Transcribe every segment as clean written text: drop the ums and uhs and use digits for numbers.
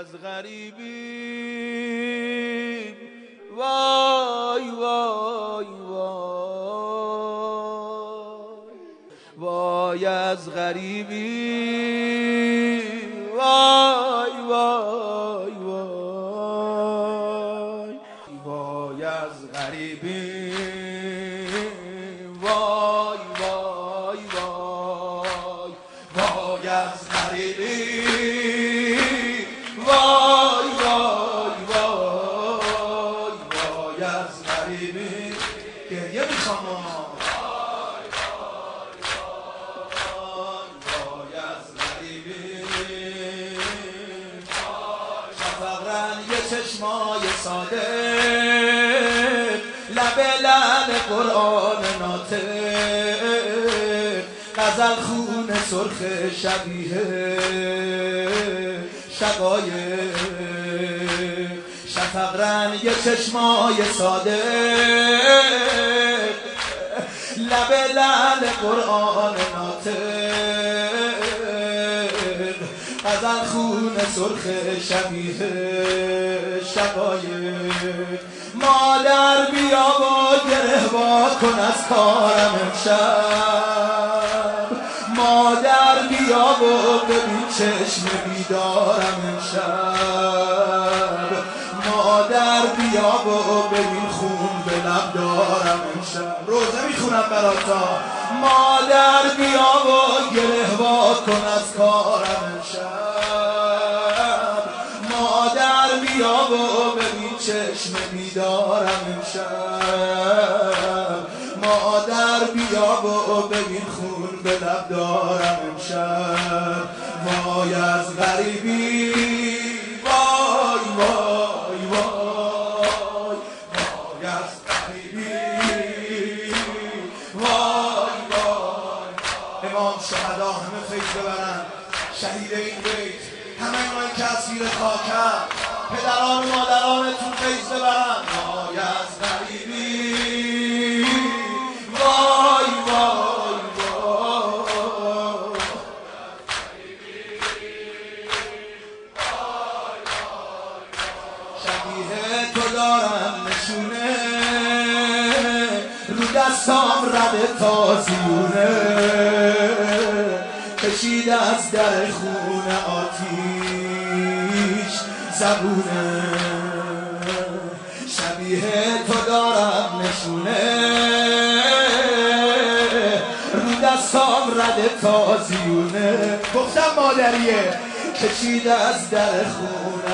از غریبی، وای وای وای وای از غریبی، وای وای وای وای از غریبی، وای وای وای وای از غریبی، وای وای وای وای از غریبی. گریه میخوام وای از غریبی، شفق رنگ چشمای ساده، لب لعل قرآن ناطق، غزل خون سرخ شبیه شقایق، شفق رنگ چشمای ساده، لب لعل قرآن ناطق، غزل خون سرخ شبیه شقایق. مادر بیا و گره وا کن از کارم امشب، مادر بیا و ببین چشم بیدارم امشب، مادر بیا و ببین خون به لب دارم امشب. روزه میخونم براتا. مادر بیا و گره وا کن از کارم امشب، مادر بیا و ببین چشم بیدارم امشب، مادر بیا و ببین خون به لب دارم امشب. وای از غریبی، وای وای وای وای از غریبی، وای وای. امام شهدا همه فیض ببرن، شهید این بیت همه اونایی که اسیر خاکن، پدران و مادرانتون فیض ببرن. وای از غریبی، وای وای وای شبیه تو دارم نشونه، رو دستام رده تازیونه، کشید از در خونه آتیش زبونه، شبیه تو دارم نشونه، رو دستام رده تازیونه. گفتم مادریه، کشید از در خونه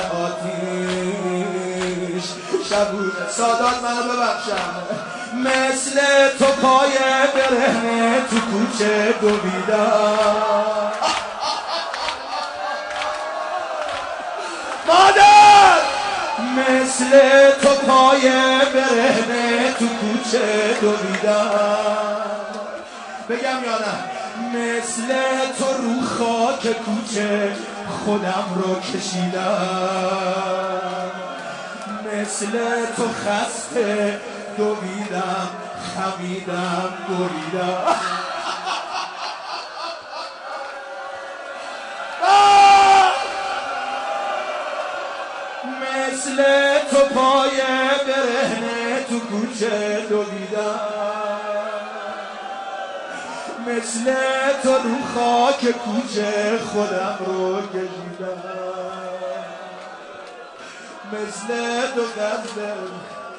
آتیش شبونه. سادات منو ببخشم، مثل تو پای برهنه تو کوچه دویدم. مادر مثل تو پای برهنه تو کوچه دویدم. بگم یا نه؟ مثل تو رو خاک کوچه خودم رو کشیدم، مثل تو خسته دویدم، خمیدم، بریدم. مثل تو پای برهنه تو کوچه دویدم، مثل تو رو خاک کوچه خودم رو کشیدم، مثل تو قدم.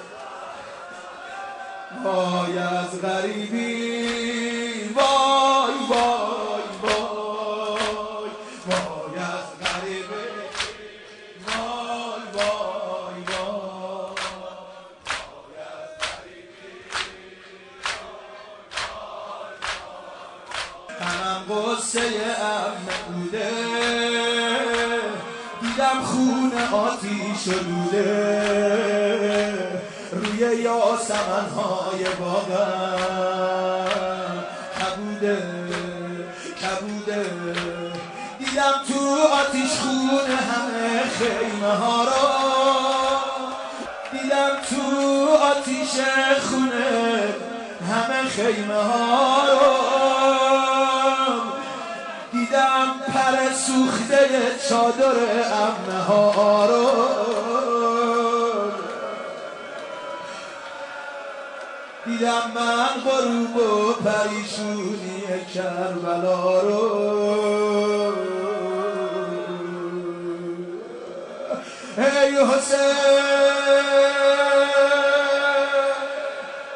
وای از غریبی، وای وای وای وای از غریبی، وای وای وای از غریبی. منم قصه عمه بوده، دیدم خون آتیش روده، روی یاسمن‌های باغم کبوده کبوده. دیدم تو آتیش خون همه خیمه ها رو، دیدم تو آتیش خونه همه خیمه ها رو، دیدم پر سوخته چادر عمه ها رو، دیدم من غروب و پریشونی کربلا رو. ای حسین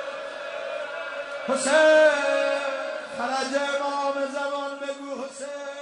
حسین، خرج امام زمان بگو حسین.